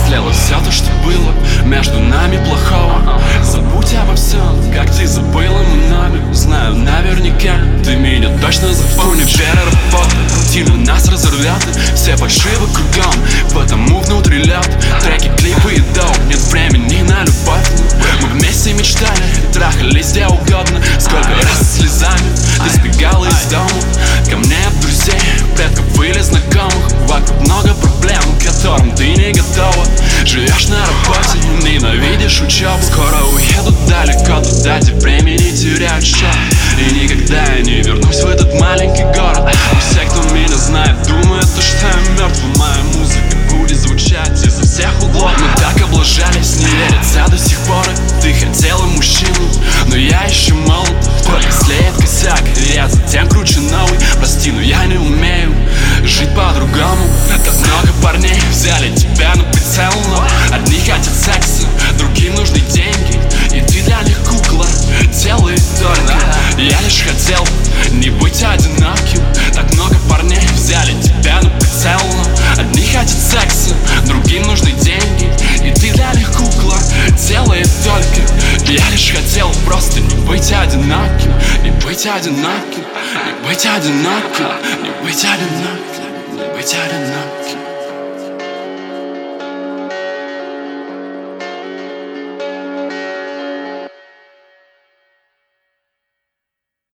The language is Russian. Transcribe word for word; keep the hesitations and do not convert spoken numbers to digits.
слило все то, что было между нами плохого. Забудь обо всем, как ты забыла нами. Знаю наверняка, ты меня точно запомнишь. Вера, работа, рутина нас разорвет, и все фальшивы кругом, потому внутри лед. Треки, клипы и доп, нет времени на любовь. Мы вместе мечтали, трахались где угодно. Сколько раз слезами ты сбегала из дома ко мне от друзей, предков или знакомых. Вокруг много проблем, к которым ты не готова. Живешь на работе, ненавидишь учебу. Скоро уеду далеко туда, где времени теряют счет. И никогда я не вернусь в этот маленький город. И все, кто меня знает, думают, что я мертв. Моя музыка будет звучать изо всех углов. Мы так облажались, не верится до сих пор. Ты хотела мужчину, но я еще молод. Только слеет косяк, и я затем кручу новый. Прости, но я не умею жить по-другому. Так много парней взяли тебя на прицел, но одни хотят секса, другим нужны деньги. И ты для них кукла, делает только. Я лишь хотел не быть одиноким. Так много парней взяли тебя на прицел, но одни хотят секса, другим нужны деньги. И ты для них кукла, делает только. Я лишь хотел просто не быть одиноким. Не быть одиноким, не быть одиноким, не быть одиноким, не быть одиноким.